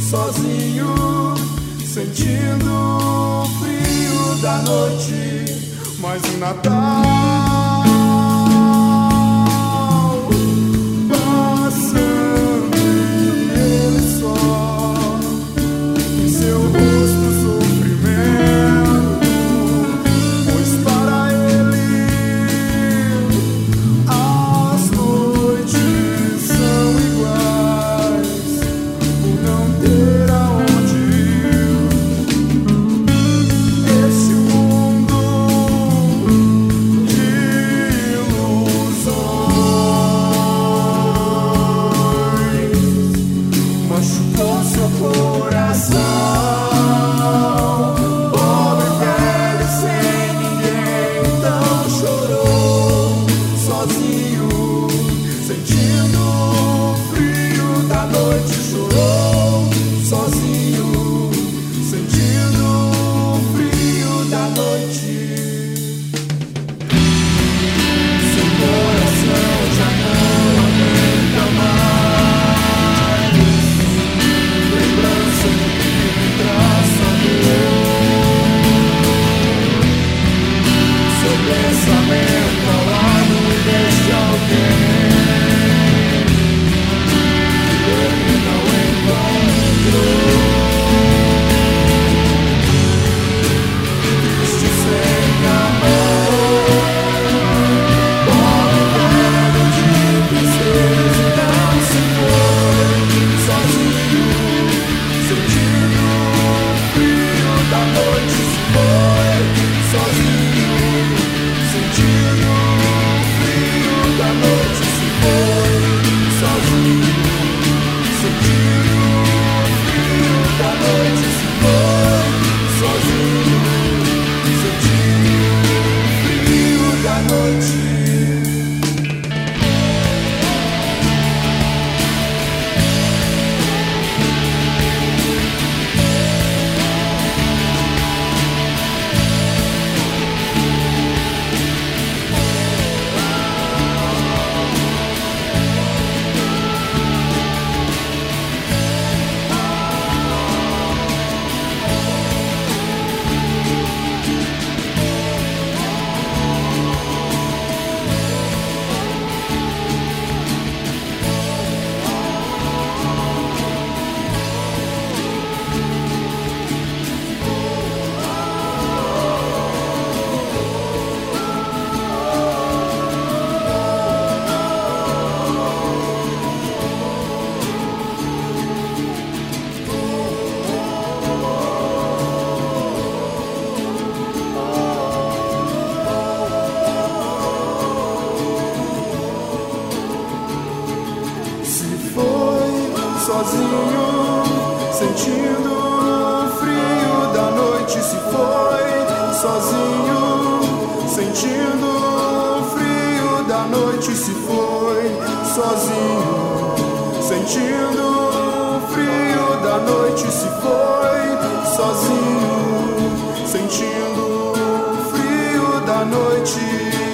sozinho, sentindo o frio da noite, mas o Natal passando ele só, em seu rosto sofrimento, pois para ele as noites são iguais, por não ter aonde ir. Esse mundo de ilusões machucou seu coração. Pobre velho sem ninguém, então chorou sozinho, sentindo o frio da noite. Chorou sozinho, sentindo o frio da noite. Seu coração já não aguenta mais lembrança que traz sua dor. Seu pensamento ao lado deste alguém que ele não encontrou. Triste sem amor, pobre velho de tristeza, não se foi sozinho, sentindo o frio da noite. Se foi sozinho, sentindo o frio da noite. Se foi sozinho, sentindo o frio da noite. Se foi sozinho, sentindo o frio da noite. Sozinho, sentindo o frio da noite. Se foi sozinho, sentindo o frio da noite. Se foi sozinho, sentindo o frio da noite. Se foi sozinho, sentindo o frio da noite.